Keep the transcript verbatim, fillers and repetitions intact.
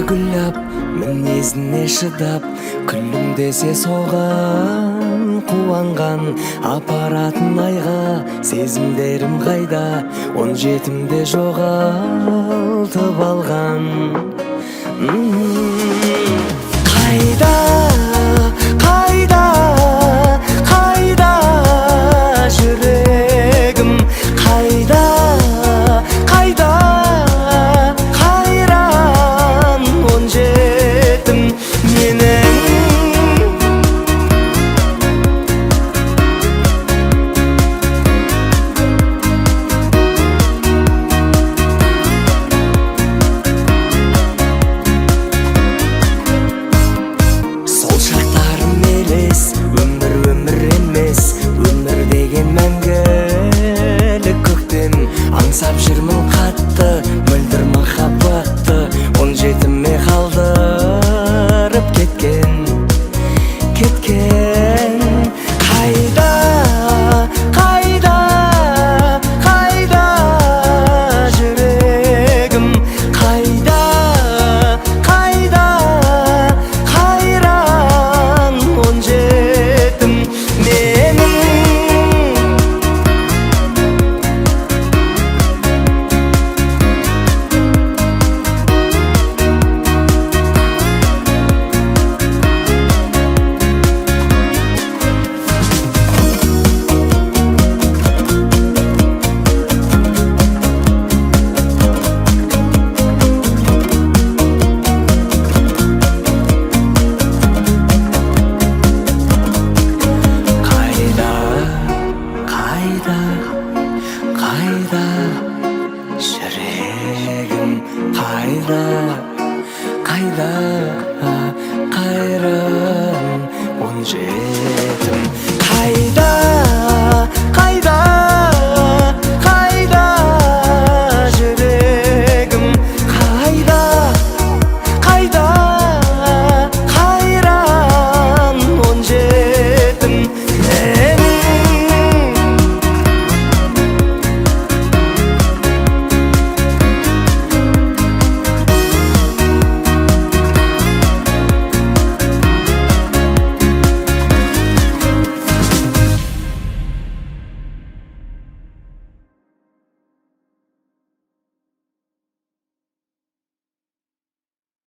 гүлләп, мінезіне шыдап, күлім десе соған қуанған, апаратын айға сезімдерім қайда, он жетімде жоғалтып алған. Қайда, қайда, қайда жүрегім, қайда, қайда, қайран он жетім менің. Сол шақтарым елес, өмір өмір емес, өмір деген мәңгілік көктем. Аңсап жүрмін қатты, мөлдір махаббатты, он жетіме қалдырып кеткен, кеткен. Қайда, қайда, қайда жүрегім, қайда, қайда, қайран он жетім менің. Қайда, қайда жүрегім, қайда.